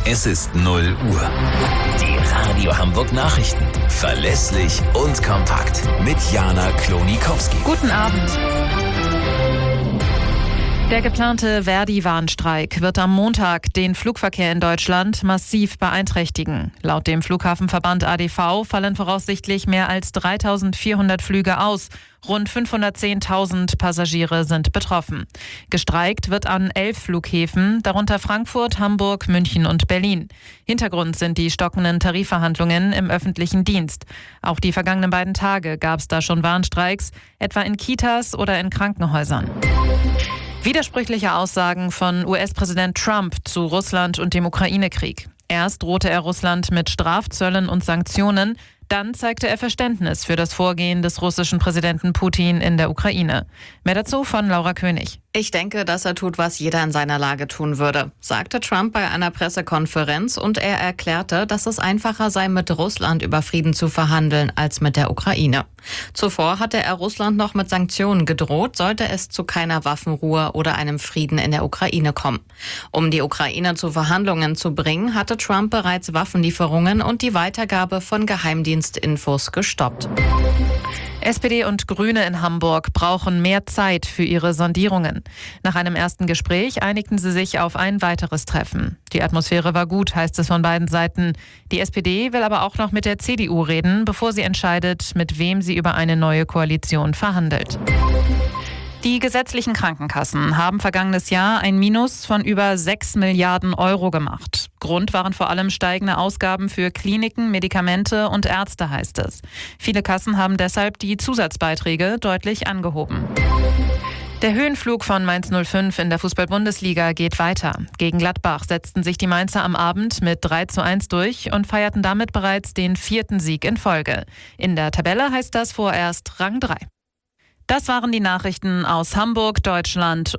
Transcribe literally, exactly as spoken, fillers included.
Es ist null Uhr. Die Radio Hamburg Nachrichten. Verlässlich und kompakt. Mit Jana Klonikowski. Guten Abend. Der geplante Verdi-Warnstreik wird am Montag den Flugverkehr in Deutschland massiv beeinträchtigen. Laut dem Flughafenverband A D V fallen voraussichtlich mehr als dreitausendvierhundert Flüge aus. Rund fünfhundertzehntausend Passagiere sind betroffen. Gestreikt wird an elf Flughäfen, darunter Frankfurt, Hamburg, München und Berlin. Hintergrund sind die stockenden Tarifverhandlungen im öffentlichen Dienst. Auch die vergangenen beiden Tage gab es da schon Warnstreiks, etwa in Kitas oder in Krankenhäusern. Widersprüchliche Aussagen von U S-Präsident Trump zu Russland und dem Ukraine-Krieg. Erst drohte er Russland mit Strafzöllen und Sanktionen, dann zeigte er Verständnis für das Vorgehen des russischen Präsidenten Putin in der Ukraine. Mehr dazu von Laura König. Ich denke, dass er tut, was jeder in seiner Lage tun würde, sagte Trump bei einer Pressekonferenz, und er erklärte, dass es einfacher sei, mit Russland über Frieden zu verhandeln, als mit der Ukraine. Zuvor hatte er Russland noch mit Sanktionen gedroht, sollte es zu keiner Waffenruhe oder einem Frieden in der Ukraine kommen. Um die Ukraine zu Verhandlungen zu bringen, hatte Trump bereits Waffenlieferungen und die Weitergabe von Geheimdienstinfos gestoppt. S P D und Grüne in Hamburg brauchen mehr Zeit für ihre Sondierungen. Nach einem ersten Gespräch einigten sie sich auf ein weiteres Treffen. Die Atmosphäre war gut, heißt es von beiden Seiten. Die S P D will aber auch noch mit der C D U reden, bevor sie entscheidet, mit wem sie über eine neue Koalition verhandelt. Die gesetzlichen Krankenkassen haben vergangenes Jahr ein Minus von über sechs Milliarden Euro gemacht. Grund waren vor allem steigende Ausgaben für Kliniken, Medikamente und Ärzte, heißt es. Viele Kassen haben deshalb die Zusatzbeiträge deutlich angehoben. Der Höhenflug von Mainz null fünf in der Fußball-Bundesliga geht weiter. Gegen Gladbach setzten sich die Mainzer am Abend mit drei zu eins durch und feierten damit bereits den vierten Sieg in Folge. In der Tabelle heißt das vorerst Rang drei. Das waren die Nachrichten aus Hamburg, Deutschland